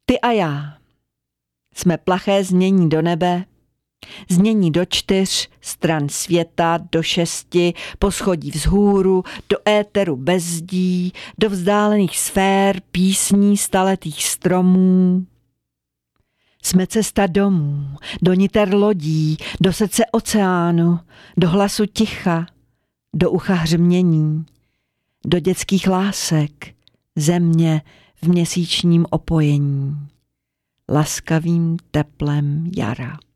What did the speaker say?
Ty a já. Jsme plaché znění do nebe, znění do 4 stran světa, do 6 poschodí vzhůru, do éteru bez zdí, do vzdálených sfér, písní staletých stromů. Jsme cesta domů, do niter lodí, do srdce oceánu, do hlasu ticha, do ucha hřmění, do dětských lásek, země v měsíčním opojení, laskavým teplem jara.